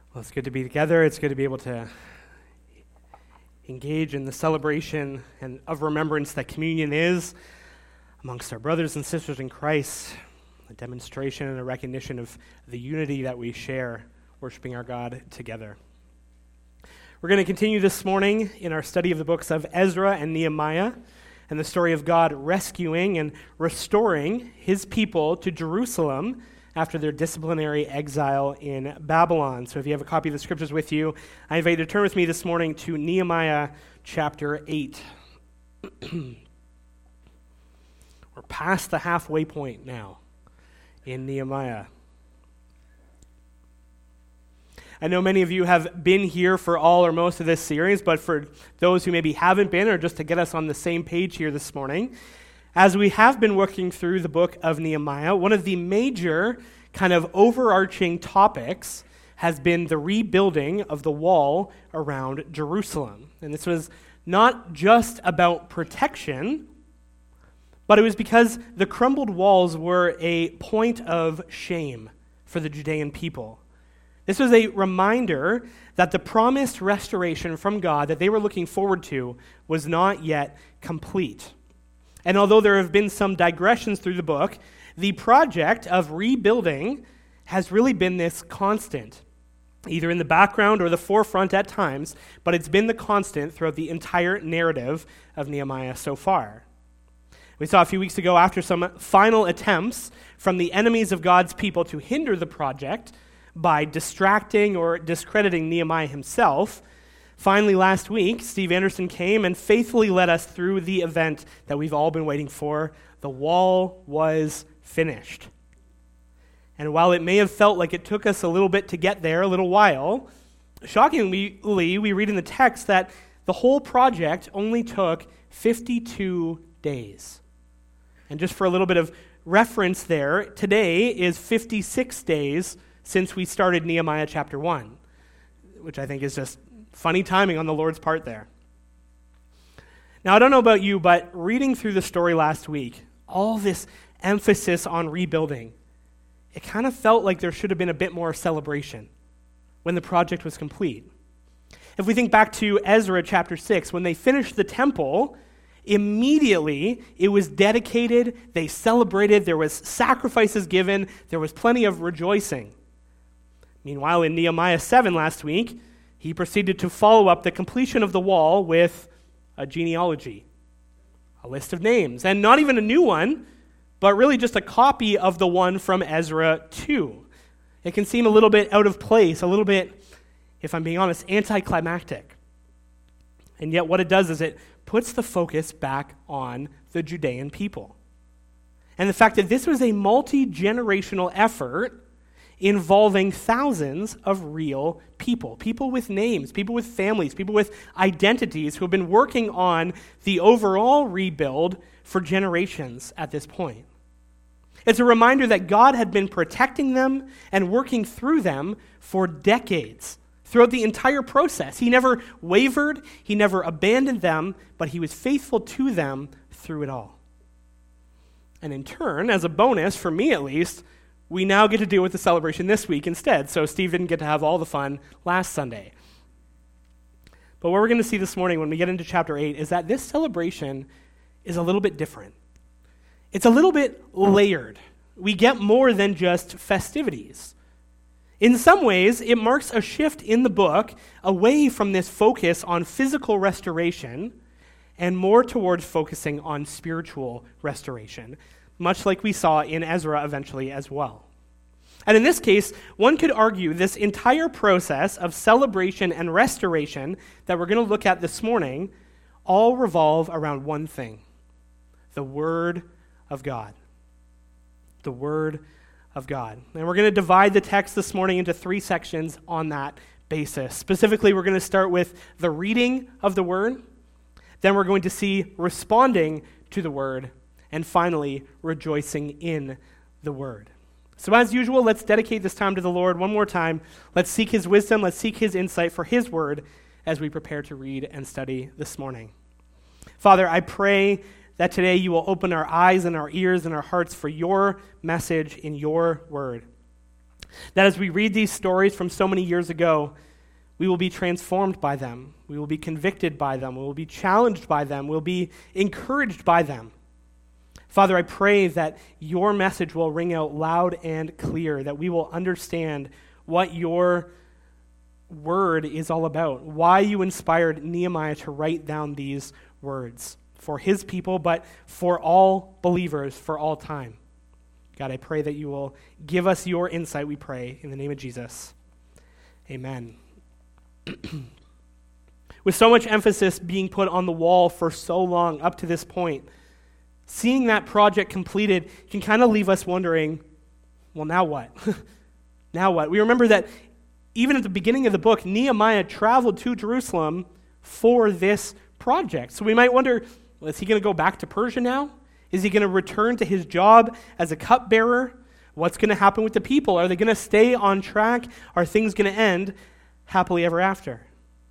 Well, it's good to be together. It's good to be able to engage in the celebration and of remembrance that communion is amongst our brothers and sisters in Christ, a demonstration and a recognition of the unity that we share, worshiping our God together. We're going to continue this morning in our study of the books of Ezra and Nehemiah and the story of God rescuing and restoring his people to Jerusalem after their disciplinary exile in Babylon. So if you have a copy of the scriptures with you, I invite you to turn with me this morning to Nehemiah chapter 8. We're past the halfway point now in Nehemiah. I know many of you have been here for all or most of this series, but for those who maybe haven't been, or just to get us on the same page here this morning, as we have been working through the book of Nehemiah, one of the major kind of overarching topics has been the rebuilding of the wall around Jerusalem. And this was not just about protection, but it was because the crumbled walls were a point of shame for the Judean people. This was a reminder that the promised restoration from God that they were looking forward to was not yet complete. And although there have been some digressions through the book, the project of rebuilding has really been this constant, either in the background or the forefront at times, but it's been the constant throughout the entire narrative of Nehemiah so far. We saw a few weeks ago, after some final attempts from the enemies of God's people to hinder the project by distracting or discrediting Nehemiah himself, finally, last week, Steve Anderson came and faithfully led us through the event that we've all been waiting for. The wall was finished. And while it may have felt like it took us a little bit to get there, a little while, shockingly, we read in the text that the whole project only took 52 days. And just for a little bit of reference there, today is 56 days since we started Nehemiah chapter 1, which I think is just funny timing on the Lord's part there. Now, I don't know about you, but reading through the story last week, all this emphasis on rebuilding, it kind of felt like there should have been a bit more celebration when the project was complete. If we think back to Ezra chapter 6, when they finished the temple, immediately it was dedicated, they celebrated, there was sacrifices given, there was plenty of rejoicing. Meanwhile, in Nehemiah 7 last week, he proceeded to follow up the completion of the wall with a genealogy, a list of names, and not even a new one, but really just a copy of the one from Ezra 2. It can seem a little bit out of place, a little bit, if I'm being honest, anticlimactic. And yet what it does is it puts the focus back on the Judean people. And the fact that this was a multi-generational effort involving thousands of real people with names, people with families, people with identities who have been working on the overall rebuild for generations at this point. It's a reminder that God had been protecting them and working through them for decades, throughout the entire process. He never wavered, he never abandoned them, but he was faithful to them through it all. And in turn, as a bonus, for me at least, we now get to deal with the celebration this week instead, so Steve didn't get to have all the fun last Sunday. But what we're going to see this morning when we get into chapter 8 is that this celebration is a little bit different. It's a little bit layered. We get more than just festivities. In some ways, it marks a shift in the book away from this focus on physical restoration and more towards focusing on spiritual restoration, much like we saw in Ezra eventually as well. And in this case, one could argue this entire process of celebration and restoration that we're going to look at this morning all revolve around one thing: the Word of God. The Word of God. And we're going to divide the text this morning into three sections on that basis. Specifically, we're going to start with the reading of the Word. Then we're going to see responding to the Word. And finally, rejoicing in the Word. So as usual, let's dedicate this time to the Lord one more time. Let's seek His wisdom. Let's seek His insight for His Word as we prepare to read and study this morning. Father, I pray that today you will open our eyes and our ears and our hearts for your message in your Word. That as we read these stories from so many years ago, we will be transformed by them. We will be convicted by them. We will be challenged by them. We'll be encouraged by them. Father, I pray that your message will ring out loud and clear, that we will understand what your word is all about, why you inspired Nehemiah to write down these words for his people, but for all believers, for all time. God, I pray that you will give us your insight, we pray, in the name of Jesus. Amen. With so much emphasis being put on the wall for so long up to this point, seeing that project completed can kind of leave us wondering, well, now what? Now what? We remember that even at the beginning of the book, Nehemiah traveled to Jerusalem for this project. So we might wonder, well, is he going to go back to Persia now? Is he going to return to his job as a cupbearer? What's going to happen with the people? Are they going to stay on track? Are things going to end happily ever after?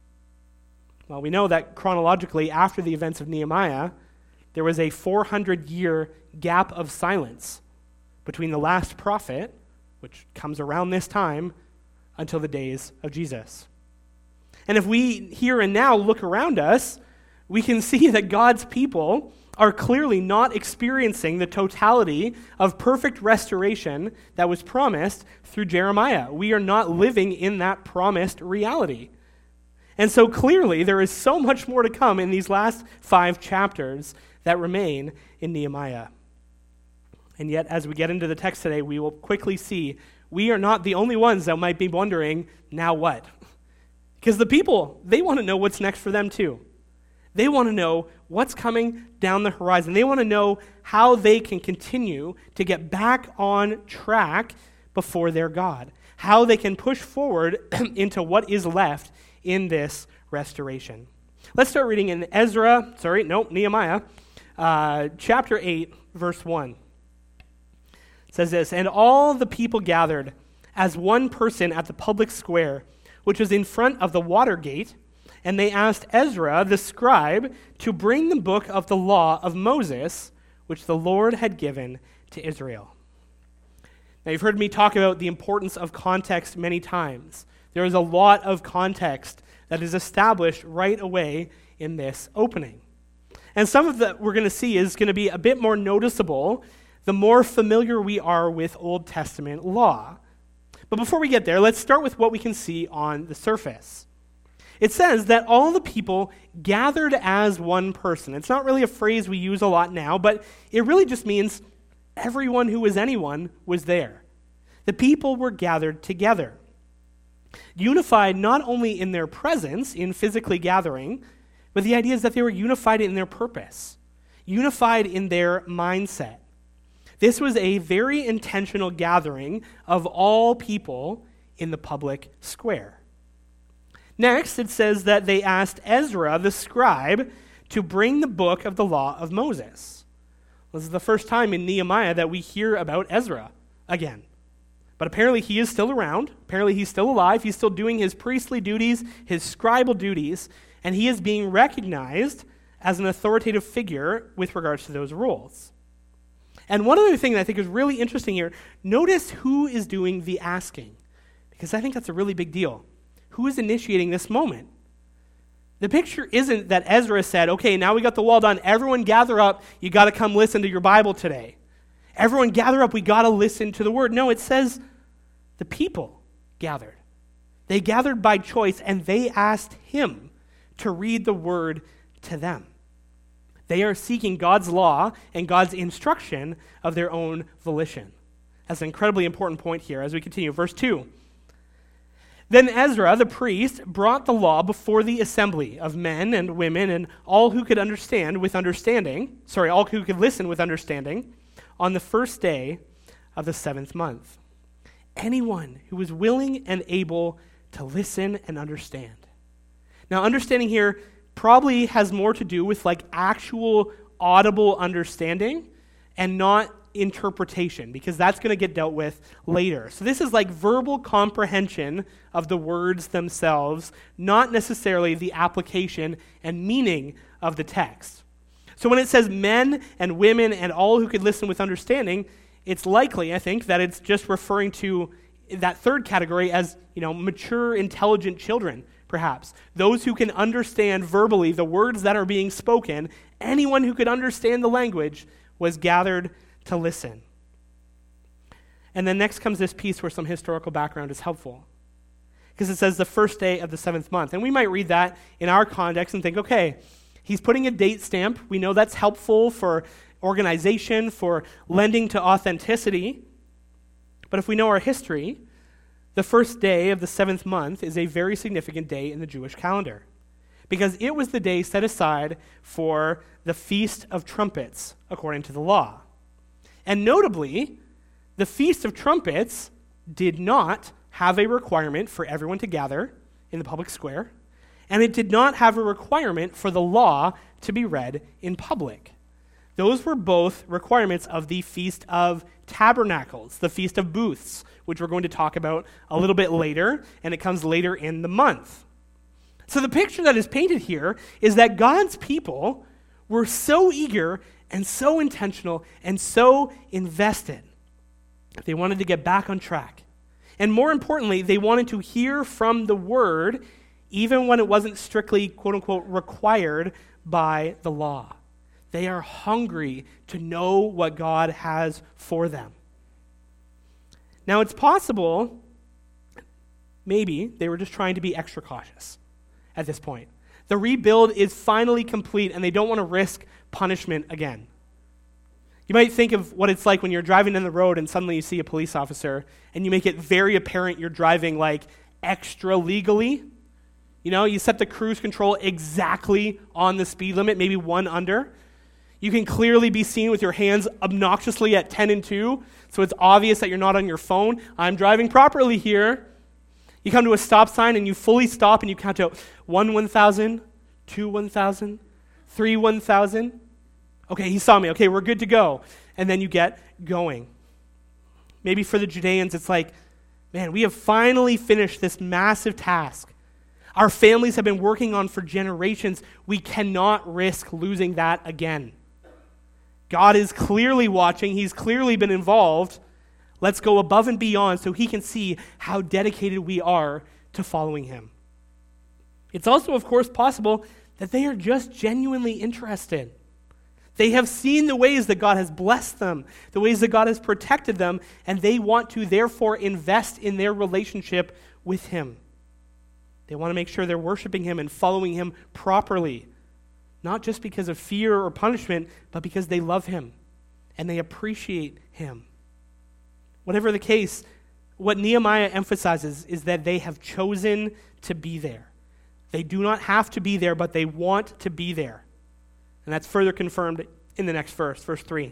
Well, we know that chronologically, after the events of Nehemiah, there was a 400-year gap of silence between the last prophet, which comes around this time, until the days of Jesus. And if we here and now look around us, we can see that God's people are clearly not experiencing the totality of perfect restoration that was promised through Jeremiah. We are not living in that promised reality. And so clearly there is so much more to come in these last 5 chapters that remain in Nehemiah. And yet, as we get into the text today, we will quickly see we are not the only ones that might be wondering, now what? Because the people, they want to know what's next for them too. They want to know what's coming down the horizon. They want to know how they can continue to get back on track before their God, how they can push forward into what is left in this restoration. Let's start reading in Nehemiah, chapter 8, verse 1. It says this, "And all the people gathered as one person at the public square, which was in front of the water gate, and they asked Ezra, the scribe, to bring the book of the law of Moses, which the Lord had given to Israel." Now, you've heard me talk about the importance of context many times. There is a lot of context that is established right away in this opening. And some of that we're going to see is going to be a bit more noticeable the more familiar we are with Old Testament law. But before we get there, let's start with what we can see on the surface. It says that all the people gathered as one person. It's not really a phrase we use a lot now, but it really just means everyone who was anyone was there. The people were gathered together, unified not only in their presence, in physically gathering, but the idea is that they were unified in their purpose, unified in their mindset. This was a very intentional gathering of all people in the public square. Next, it says that they asked Ezra, the scribe, to bring the book of the law of Moses. This is the first time in Nehemiah that we hear about Ezra again. But apparently he is still around. Apparently he's still alive. He's still doing his priestly duties, his scribal duties, and he is being recognized as an authoritative figure with regards to those rules. And one other thing that I think is really interesting here, notice who is doing the asking, because I think that's a really big deal. Who is initiating this moment? The picture isn't that Ezra said, okay, now we got the wall done. Everyone gather up. You got to come listen to your Bible today. Everyone gather up. We got to listen to the word. No, it says the people gathered. They gathered by choice, and they asked him to read the word to them. They are seeking God's law and God's instruction of their own volition. That's an incredibly important point here as we continue. Verse 2. "Then Ezra, the priest, brought the law before the assembly of men and women and all who could listen with understanding, on the first day of the 7th month. Anyone who was willing and able to listen and understand." Now, understanding here probably has more to do with like actual audible understanding and not interpretation, because that's going to get dealt with later. So this is like verbal comprehension of the words themselves, not necessarily the application and meaning of the text. So when it says men and women and all who could listen with understanding, it's likely, I think, that it's just referring to that third category as, mature, intelligent children, perhaps. Those who can understand verbally the words that are being spoken. Anyone who could understand the language was gathered to listen. And then next comes this piece where some historical background is helpful. Because it says the first day of the 7th month. And we might read that in our context and think, okay, he's putting a date stamp. We know that's helpful for organization, for lending to authenticity. But if we know our history, the first day of the 7th month is a very significant day in the Jewish calendar, because it was the day set aside for the Feast of Trumpets, according to the law. And notably, the Feast of Trumpets did not have a requirement for everyone to gather in the public square, and it did not have a requirement for the law to be read in public. Those were both requirements of the Feast of Tabernacles, the Feast of Booths, which we're going to talk about a little bit later, and it comes later in the month. So the picture that is painted here is that God's people were so eager and so intentional and so invested. They wanted to get back on track. And more importantly, they wanted to hear from the word, even when it wasn't strictly, quote-unquote, required by the law. They are hungry to know what God has for them. Now, it's possible, maybe, they were just trying to be extra cautious at this point. The rebuild is finally complete, and they don't want to risk punishment again. You might think of what it's like when you're driving down the road and suddenly you see a police officer, and you make it very apparent you're driving, extra legally. You set the cruise control exactly on the speed limit, maybe one under. You can clearly be seen with your hands obnoxiously at 10 and 2, so it's obvious that you're not on your phone. I'm driving properly here. You come to a stop sign and you fully stop and you count out 1, 1,000, 2, 1,000, 3, 1,000. Okay, he saw me. Okay, we're good to go. And then you get going. Maybe for the Judeans, it's like, man, we have finally finished this massive task. Our families have been working on for generations. We cannot risk losing that again. God is clearly watching. He's clearly been involved. Let's go above and beyond so he can see how dedicated we are to following him. It's also, of course, possible that they are just genuinely interested. They have seen the ways that God has blessed them, the ways that God has protected them, and they want to therefore invest in their relationship with him. They want to make sure they're worshiping him and following him properly, not just because of fear or punishment, but because they love him and they appreciate him. Whatever the case, what Nehemiah emphasizes is that they have chosen to be there. They do not have to be there, but they want to be there. And that's further confirmed in the next verse 3.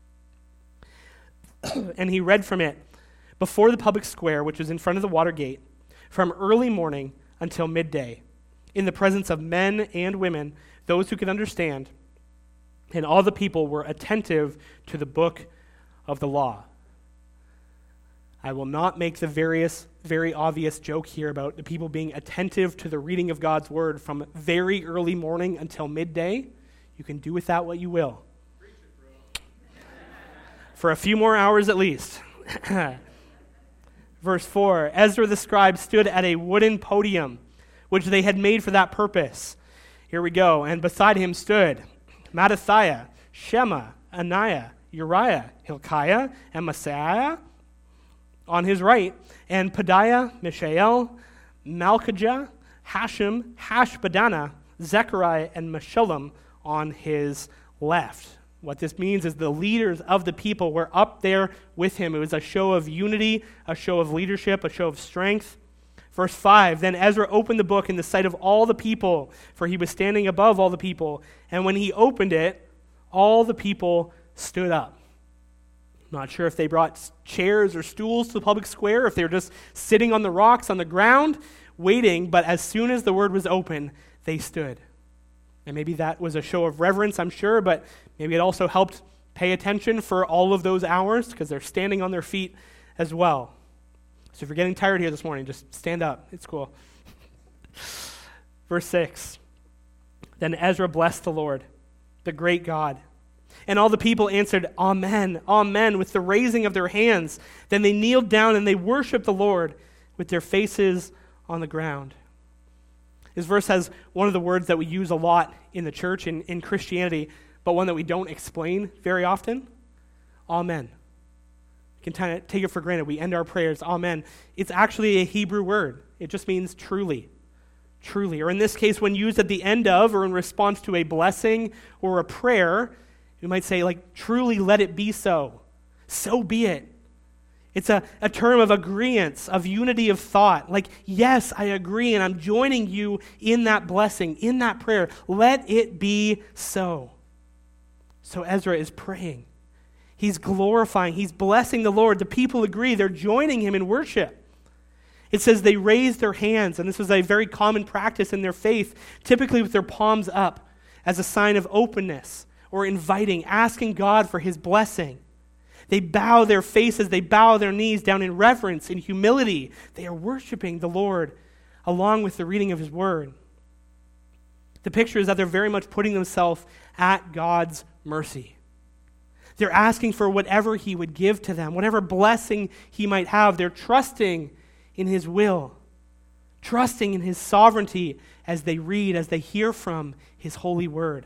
And he read from it before the public square, which was in front of the water gate, from early morning until midday, in the presence of men and women, those who could understand, and all the people were attentive to the book of the law. I will not make the very obvious joke here about the people being attentive to the reading of God's word from very early morning until midday. You can do with that what you will. For a few more hours at least. Verse 4, Ezra the scribe stood at a wooden podium, which they had made for that purpose. Here we go. And beside him stood Mattithiah, Shema, Ananiah, Uriah, Hilkiah, and Messiah on his right, and Pedaiah, Mishael, Malchijah, Hashem, Hashbaddanah, Zechariah, and Meshullam on his left. What this means is the leaders of the people were up there with him. It was a show of unity, a show of leadership, a show of strength. Verse 5, Then Ezra opened the book in the sight of all the people, for he was standing above all the people. And when he opened it, all the people stood up. Not sure if they brought chairs or stools to the public square, if they were just sitting on the rocks on the ground, waiting, but as soon as the word was open, they stood. And maybe that was a show of reverence, I'm sure, but maybe it also helped pay attention for all of those hours because they're standing on their feet as well. So if you're getting tired here this morning, just stand up. It's cool. Verse 6, Then Ezra blessed the Lord, the great God, And all the people answered, Amen, Amen, with the raising of their hands. Then they kneeled down and they worshiped the Lord with their faces on the ground. This verse has one of the words that we use a lot in the church, in Christianity, but one that we don't explain very often. Amen. You can kind of take it for granted. We end our prayers, Amen. It's actually a Hebrew word. It just means truly. Truly. Or in this case, when used at the end of or in response to a blessing or a prayer, we might say, like, truly let it be so. So be it. It's a term of agreeance, of unity of thought. Like, yes, I agree, and I'm joining you in that blessing, in that prayer. Let it be so. So Ezra is praying. He's glorifying. He's blessing the Lord. The people agree. They're joining him in worship. It says they raised their hands, and this was a very common practice in their faith, typically with their palms up as a sign of openness or inviting, asking God for his blessing. They bow their faces, they bow their knees down in reverence, in humility. They are worshiping the Lord along with the reading of his word. The picture is that they're very much putting themselves at God's mercy. They're asking for whatever he would give to them, whatever blessing he might have. They're trusting in his will, trusting in his sovereignty as they read, as they hear from his holy word.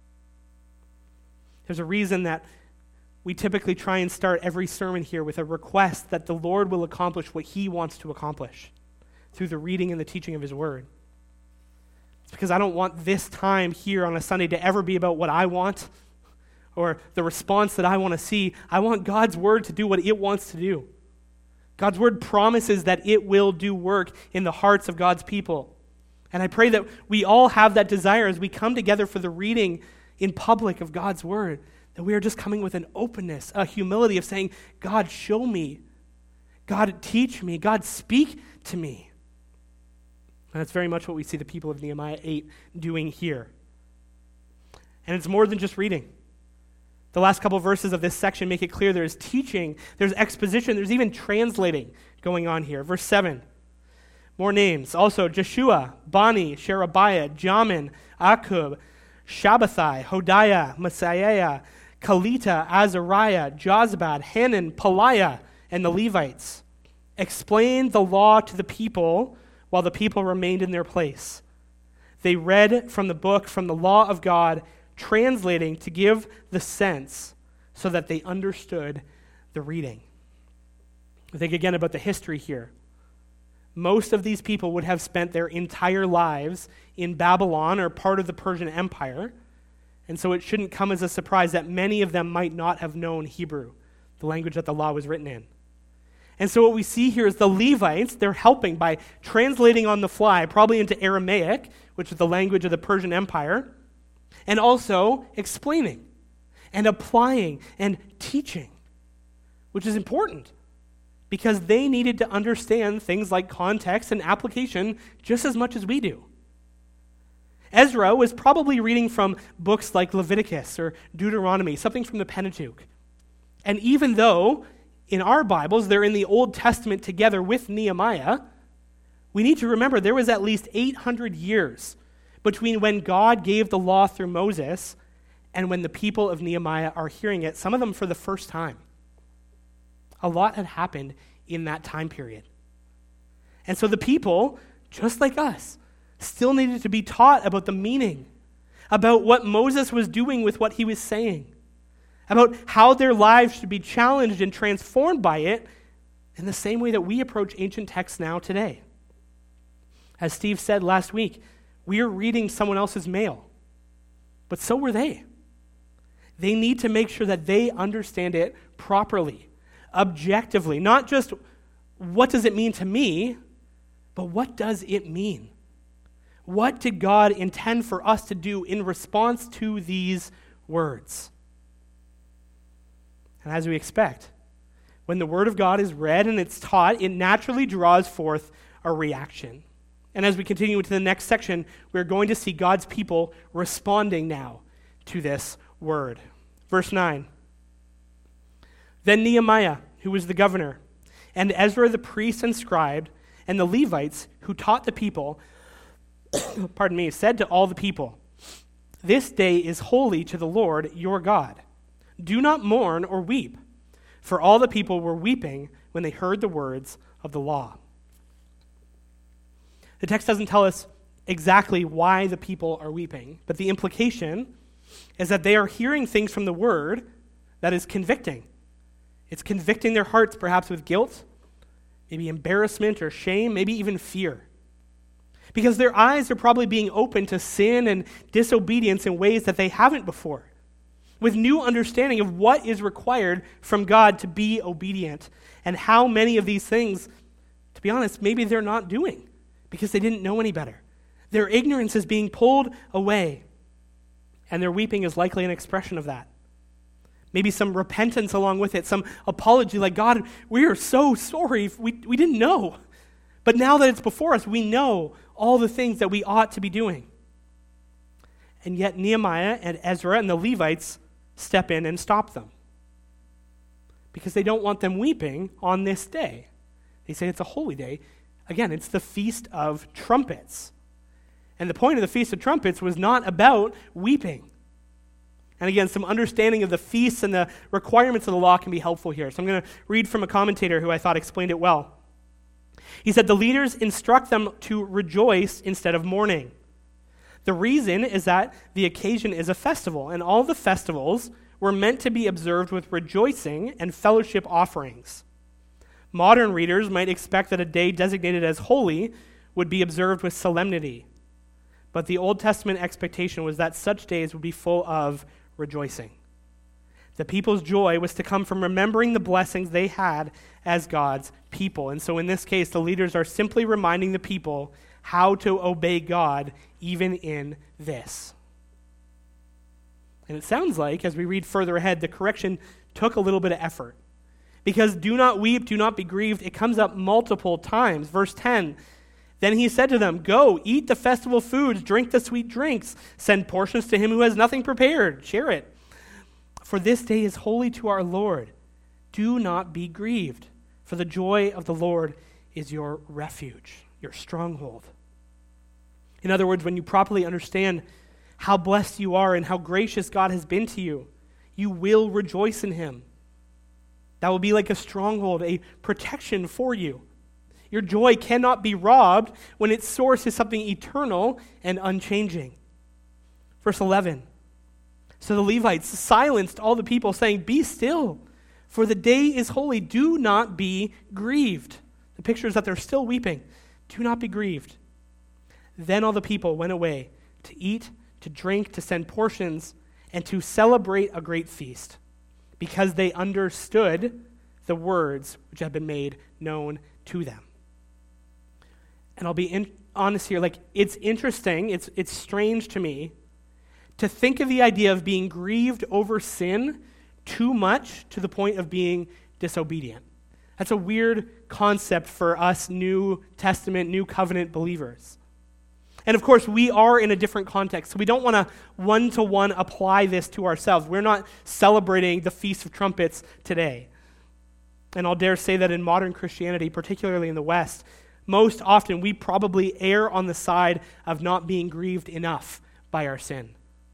There's a reason that we typically try and start every sermon here with a request that the Lord will accomplish what he wants to accomplish through the reading and the teaching of his word. It's because I don't want this time here on a Sunday to ever be about what I want or the response that I want to see. I want God's word to do what it wants to do. God's word promises that it will do work in the hearts of God's people. And I pray that we all have that desire as we come together for the reading in public of God's word, that we are just coming with an openness, a humility of saying, God, show me. God, teach me. God, speak to me. And that's very much what we see the people of Nehemiah 8 doing here. And it's more than just reading. The last couple of verses of this section make it clear there's teaching, there's exposition, there's even translating going on here. Verse 7, more names. Also, Jeshua, Bani, Sherebiah, Jamin, Akub, Shabbathai, Hodiah, Messiah, Kalita, Azariah, Jozabad, Hanan, Peliah, and the Levites explained the law to the people while the people remained in their place. They read from the book, from the law of God, translating to give the sense so that they understood the reading. Think again about the history here. Most of these people would have spent their entire lives in Babylon or part of the Persian Empire, and so it shouldn't come as a surprise that many of them might not have known Hebrew, the language that the law was written in. And so what we see here is the Levites, they're helping by translating on the fly, probably into Aramaic, which is the language of the Persian Empire, and also explaining and applying and teaching, which is important because they needed to understand things like context and application just as much as we do. Ezra was probably reading from books like Leviticus or Deuteronomy, something from the Pentateuch. And even though in our Bibles they're in the Old Testament together with Nehemiah, we need to remember there was at least 800 years between when God gave the law through Moses and when the people of Nehemiah are hearing it, some of them for the first time. A lot had happened in that time period. And so the people, just like us, still needed to be taught about the meaning, about what Moses was doing with what he was saying, about how their lives should be challenged and transformed by it in the same way that we approach ancient texts now today. As Steve said last week, we are reading someone else's mail, but so were they. They need to make sure that they understand it properly, objectively, not just what does it mean to me, but what does it mean? What did God intend for us to do in response to these words? And as we expect, when the Word of God is read and it's taught, it naturally draws forth a reaction. And as we continue into the next section, we're going to see God's people responding now to this word. Verse 9. Then Nehemiah, who was the governor, and Ezra the priest and scribe, and the Levites who taught the people, said to all the people, "This day is holy to the Lord your God. Do not mourn or weep, for all the people were weeping when they heard the words of the law." The text doesn't tell us exactly why the people are weeping, but the implication is that they are hearing things from the word that is convicting. It's convicting their hearts, perhaps with guilt, maybe embarrassment or shame, maybe even fear. Because their eyes are probably being opened to sin and disobedience in ways that they haven't before, with new understanding of what is required from God to be obedient, and how many of these things, to be honest, maybe they're not doing because they didn't know any better. Their ignorance is being pulled away, and their weeping is likely an expression of that. Maybe some repentance along with it, some apology like, "God, we are so sorry. We didn't know. But now that it's before us, we know all the things that we ought to be doing." And yet Nehemiah and Ezra and the Levites step in and stop them, because they don't want them weeping on this day. They say it's a holy day. Again, it's the Feast of Trumpets. And the point of the Feast of Trumpets was not about weeping. And again, some understanding of the feasts and the requirements of the law can be helpful here. So I'm going to read from a commentator who I thought explained it well. He said, "The leaders instruct them to rejoice instead of mourning. The reason is that the occasion is a festival, and all the festivals were meant to be observed with rejoicing and fellowship offerings. Modern readers might expect that a day designated as holy would be observed with solemnity. But the Old Testament expectation was that such days would be full of rejoicing. The people's joy was to come from remembering the blessings they had as God's people." And so in this case, the leaders are simply reminding the people how to obey God even in this. And it sounds like, as we read further ahead, the correction took a little bit of effort. Because "do not weep, do not be grieved," it comes up multiple times. Verse 10, "Then he said to them, 'Go, eat the festival foods, drink the sweet drinks, send portions to him who has nothing prepared, share it. For this day is holy to our Lord. Do not be grieved, for the joy of the Lord is your refuge,'" your stronghold. In other words, when you properly understand how blessed you are and how gracious God has been to you, you will rejoice in him. That will be like a stronghold, a protection for you. Your joy cannot be robbed when its source is something eternal and unchanging. Verse 11, "So the Levites silenced all the people, saying, 'Be still, for the day is holy. Do not be grieved.'" The picture is that they're still weeping. "Do not be grieved." Then all the people went away to eat, to drink, to send portions, and to celebrate a great feast, because they understood the words which had been made known to them. And I'll be honest here, it's interesting, it's strange to me to think of the idea of being grieved over sin too much to the point of being disobedient. That's a weird concept for us New Testament, New Covenant believers. And of course, we are in a different context, so we don't want to one-to-one apply this to ourselves. We're not celebrating the Feast of Trumpets today. And I'll dare say that in modern Christianity, particularly in the West, most often we probably err on the side of not being grieved enough by our sin.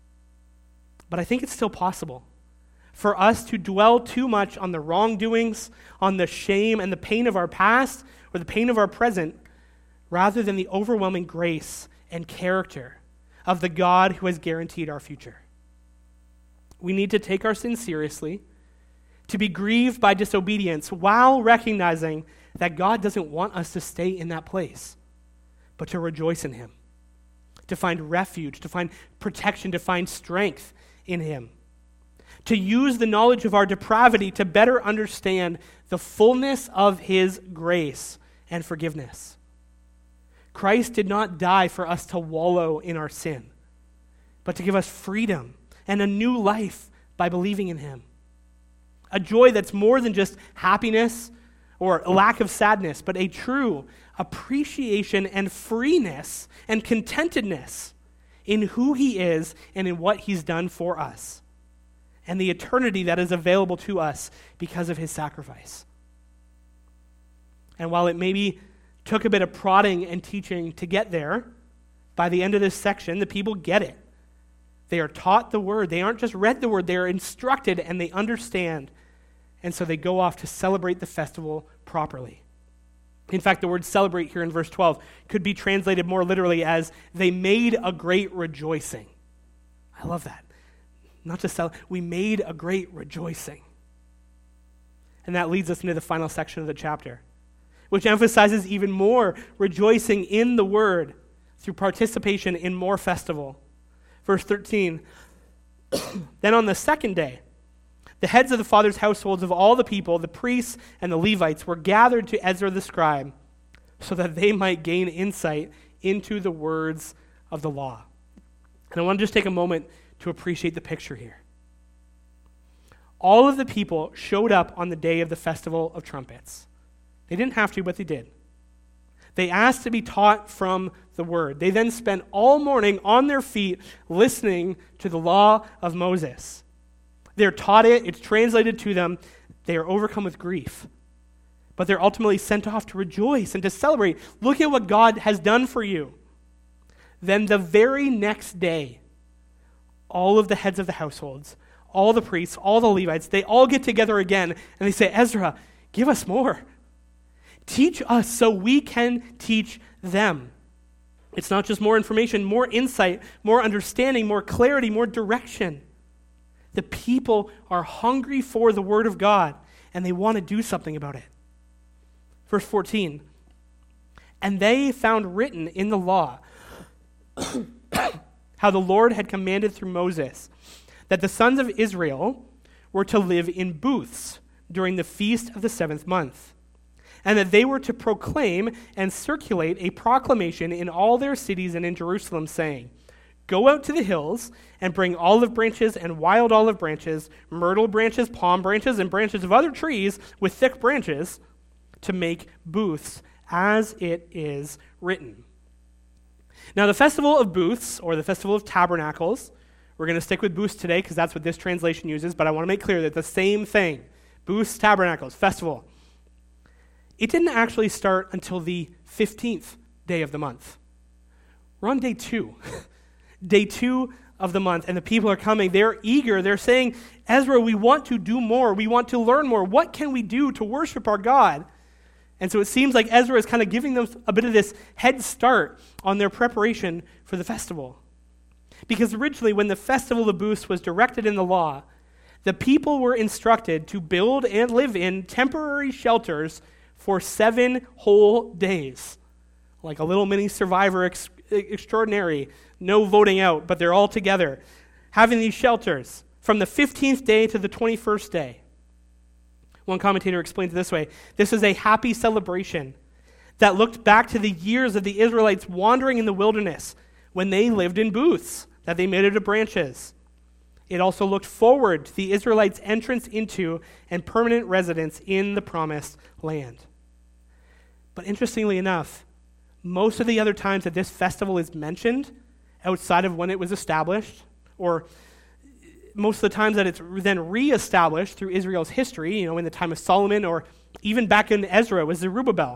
But I think it's still possible for us to dwell too much on the wrongdoings, on the shame and the pain of our past, or the pain of our present, rather than the overwhelming grace and character of the God who has guaranteed our future. We need to take our sin seriously, to be grieved by disobedience while recognizing that God doesn't want us to stay in that place, but to rejoice in him, to find refuge, to find protection, to find strength in him, to use the knowledge of our depravity to better understand the fullness of his grace and forgiveness. Christ did not die for us to wallow in our sin, but to give us freedom and a new life by believing in him. A joy that's more than just happiness or a lack of sadness, but a true appreciation and freeness and contentedness in who he is and in what he's done for us, and the eternity that is available to us because of his sacrifice. And while it maybe took a bit of prodding and teaching to get there, by the end of this section, the people get it. They are taught the word. They aren't just read the word. They are instructed and they understand. And so they go off to celebrate the festival properly. In fact, the word celebrate here in verse 12 could be translated more literally as they made a great rejoicing. I love that. Not just we made a great rejoicing. And that leads us into the final section of the chapter, which emphasizes even more rejoicing in the word through participation in more festival. Verse 13, then on the second day, the heads of the fathers' households of all the people, the priests and the Levites, were gathered to Ezra the scribe so that they might gain insight into the words of the law. And I want to just take a moment to appreciate the picture here. All of the people showed up on the day of the Festival of Trumpets. They didn't have to, but they did. They asked to be taught from the word. They then spent all morning on their feet listening to the law of Moses. They're taught it, it's translated to them, they are overcome with grief. But they're ultimately sent off to rejoice and to celebrate. Look at what God has done for you. Then the very next day, all of the heads of the households, all the priests, all the Levites, they all get together again and they say, Ezra, give us more. Teach us so we can teach them. It's not just more information, more insight, more understanding, more clarity, more direction. The people are hungry for the word of God and they want to do something about it. Verse 14, and they found written in the law how the Lord had commanded through Moses that the sons of Israel were to live in booths during the feast of the 7th month, and that they were to proclaim and circulate a proclamation in all their cities and in Jerusalem, saying, go out to the hills and bring olive branches and wild olive branches, myrtle branches, palm branches, and branches of other trees with thick branches to make booths, as it is written. Now, the Festival of Booths, or the Festival of Tabernacles, we're going to stick with booths today because that's what this translation uses, but I want to make clear that the same thing. Booths, tabernacles, festival. It didn't actually start until the 15th day of the month. We're on day 2. Day 2 of the month, and the people are coming. They're eager. They're saying, Ezra, we want to do more. We want to learn more. What can we do to worship our God? And so it seems like Ezra is kind of giving them a bit of this head start on their preparation for the festival. Because originally, when the Festival of Booths was directed in the law, the people were instructed to build and live in temporary shelters for 7 whole days. Like a little mini Survivor extraordinary. No voting out, but they're all together. Having these shelters from the 15th day to the 21st day. One commentator explains it this way. This is a happy celebration that looked back to the years of the Israelites wandering in the wilderness when they lived in booths that they made out of branches. It also looked forward to the Israelites' entrance into and permanent residence in the promised land. But interestingly enough, most of the other times that this festival is mentioned outside of when it was established, or most of the times that it's then reestablished through Israel's history, in the time of Solomon or even back in Ezra with Zerubbabel,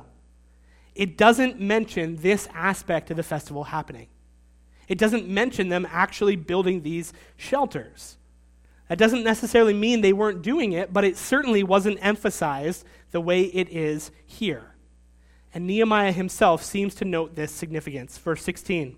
it doesn't mention this aspect of the festival happening. It doesn't mention them actually building these shelters. That doesn't necessarily mean they weren't doing it, but it certainly wasn't emphasized the way it is here. And Nehemiah himself seems to note this significance. Verse 16.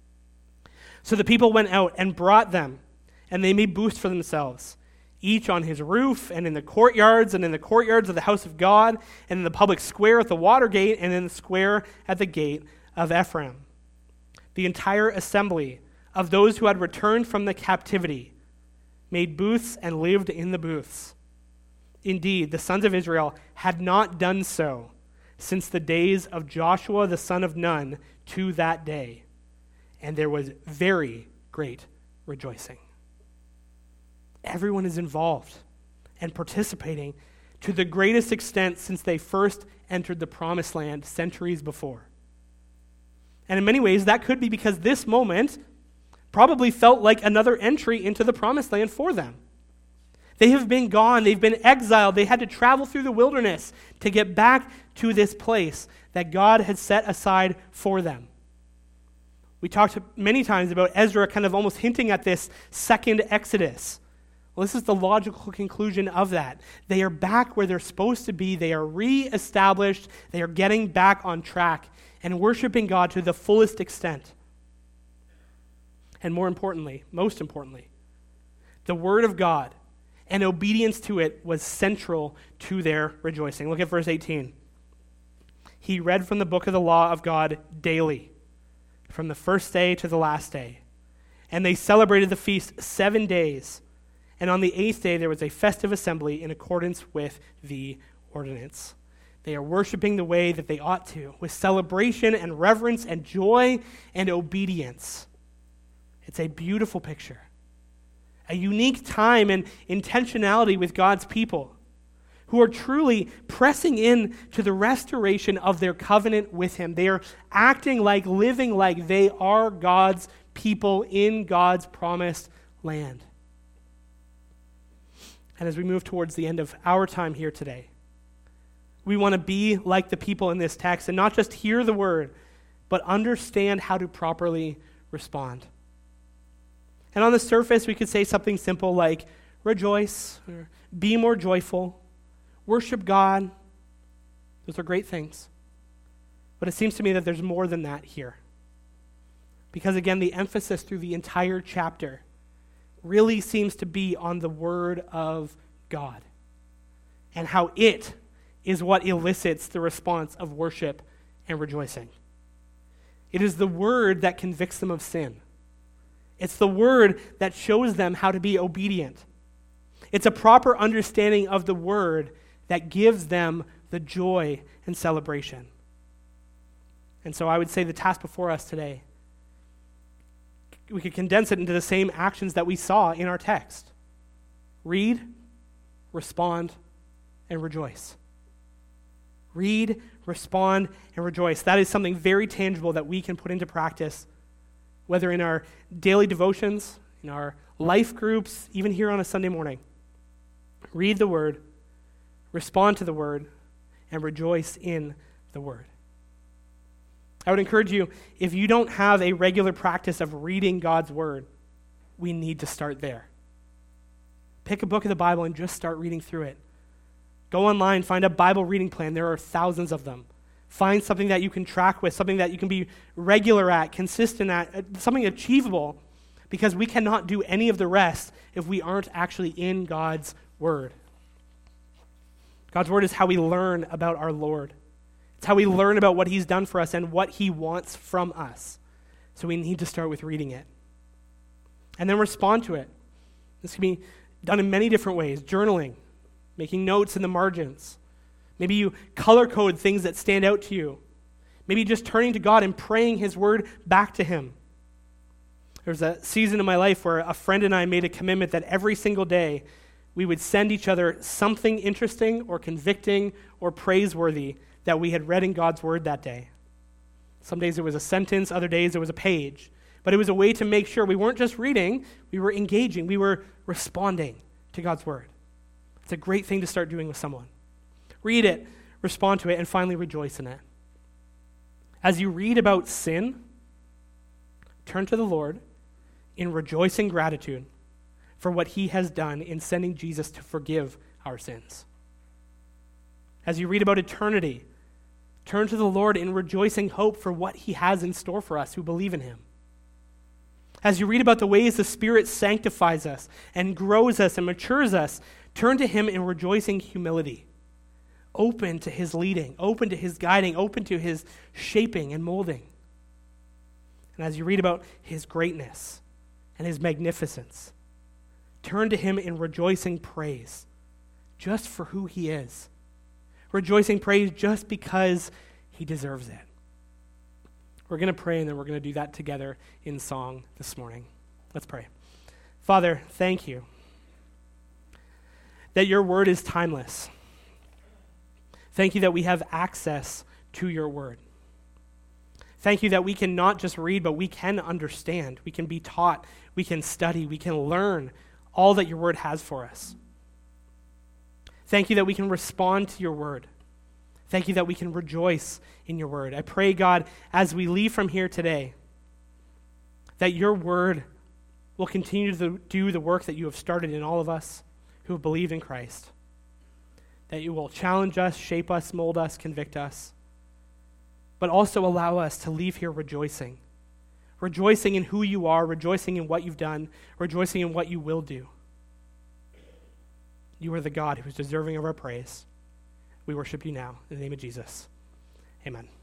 So the people went out and brought them, and they made booths for themselves, each on his roof, and in the courtyards, and in the courtyards of the house of God, and in the public square at the water gate, and in the square at the gate of Ephraim. The entire assembly of those who had returned from the captivity made booths and lived in the booths. Indeed, the sons of Israel had not done so since the days of Joshua the son of Nun to that day, and there was very great rejoicing. Everyone is involved and participating to the greatest extent since they first entered the promised land centuries before. And in many ways, that could be because this moment probably felt like another entry into the promised land for them. They have been gone. They've been exiled. They had to travel through the wilderness to get back to this place that God had set aside for them. We talked many times about Ezra kind of almost hinting at this second Exodus. Well, this is the logical conclusion of that. They are back where they're supposed to be. They are reestablished. They are getting back on track and worshiping God to the fullest extent. And most importantly, the word of God and obedience to it was central to their rejoicing. Look at verse 18. He read from the book of the law of God daily, from the first day to the last day. And they celebrated the feast 7 days. And on the 8th day, there was a festive assembly in accordance with the ordinance. They are worshiping the way that they ought to, with celebration and reverence and joy and obedience. It's a beautiful picture. A unique time and intentionality with God's people who are truly pressing in to the restoration of their covenant with him. They are acting like, living like they are God's people in God's promised land. And as we move towards the end of our time here today, we want to be like the people in this text and not just hear the word, but understand how to properly respond. And on the surface, we could say something simple like rejoice, or be more joyful, worship God. Those are great things. But it seems to me that there's more than that here. Because again, the emphasis through the entire chapter really seems to be on the word of God and how it is what elicits the response of worship and rejoicing. It is the word that convicts them of sin. It's the word that shows them how to be obedient. It's a proper understanding of the word that gives them the joy and celebration. And so I would say the task before us today, we could condense it into the same actions that we saw in our text. Read, respond, and rejoice. Read, respond, and rejoice. That is something very tangible that we can put into practice, whether in our daily devotions, in our life groups, even here on a Sunday morning. Read the word, respond to the word, and rejoice in the word. I would encourage you, if you don't have a regular practice of reading God's word, we need to start there. Pick a book of the Bible and just start reading through it. Go online, find a Bible reading plan. There are thousands of them. Find something that you can track with, something that you can be regular at, consistent at, something achievable, because we cannot do any of the rest if we aren't actually in God's word. God's word is how we learn about our Lord. It's how we learn about what he's done for us and what he wants from us. So we need to start with reading it. And then respond to it. This can be done in many different ways. Journaling, making notes in the margins. Maybe you color code things that stand out to you. Maybe just turning to God and praying his word back to him. There was a season in my life where a friend and I made a commitment that every single day we would send each other something interesting or convicting or praiseworthy that we had read in God's word that day. Some days it was a sentence, other days it was a page. But it was a way to make sure we weren't just reading, we were engaging, we were responding to God's word. It's a great thing to start doing with someone. Read it, respond to it, and finally rejoice in it. As you read about sin, turn to the Lord in rejoicing gratitude for what he has done in sending Jesus to forgive our sins. As you read about eternity, turn to the Lord in rejoicing hope for what he has in store for us who believe in him. As you read about the ways the Spirit sanctifies us and grows us and matures us, turn to him in rejoicing humility, open to his leading, open to his guiding, open to his shaping and molding. And as you read about his greatness and his magnificence, turn to him in rejoicing praise, just for who he is. Rejoicing praise just because he deserves it. We're going to pray, and then we're going to do that together in song this morning. Let's pray. Father, thank you that your word is timeless. Thank you that we have access to your word. Thank you that we can not just read, but we can understand. We can be taught. We can study. We can learn all that your word has for us. Thank you that we can respond to your word. Thank you that we can rejoice in your word. I pray, God, as we leave from here today, that your word will continue to do the work that you have started in all of us who have believed in Christ. That you will challenge us, shape us, mold us, convict us, but also allow us to leave here rejoicing. Rejoicing in who you are, rejoicing in what you've done, rejoicing in what you will do. You are the God who is deserving of our praise. We worship you now in the name of Jesus. Amen.